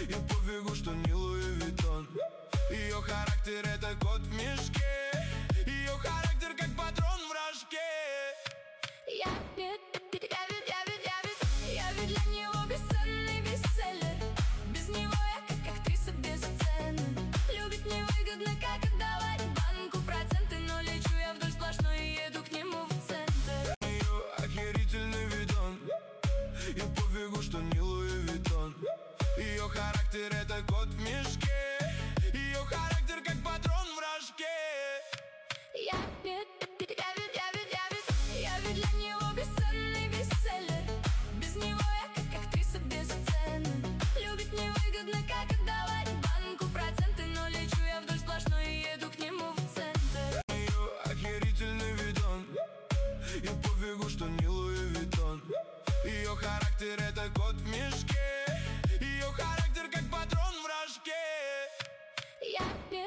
И пофигу, что не Луи Виттон. Ее характер — это кот в мешке. Ее характер как патрон в рожке. Я ведь для него бесценный бестселлер. Без него я как актриса бесценна. Любит невыгодно, как отдавать банку проценты. Но лечу я вдоль сплошной и еду к нему в центр. Ее охерительный видон. И пофигу, что не Луи Виттон. Ее характер — это кот в мешке. Ее характер как патрон в рожке. Я ведь для него бесценный бестселлер. Без него я как актриса бесценна. Любит невыгодно, как отдавать банку проценты. Но лечу я вдоль сплошной и еду к нему в центр. Ее охерительный видон. И пофигу, что не Луи Виттон. Ее характер — это кот в мешке. Ее характер как патрон в рожке. Я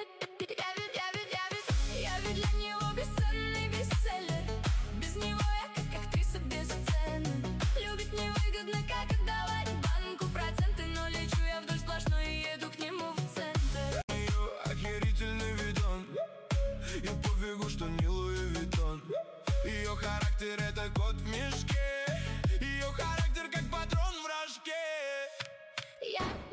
ведь для него бесценный бестселлер. Без него я как актриса бесценна. Любит невыгодно, как отдавать банку проценты. Но лечу я вдоль сплошной и еду к нему в центр. Ее охерительный видон. И пофигу, что не Луи Виттон. Ее характер — это кот в мешке. Ее характер как патрон в рожке. Я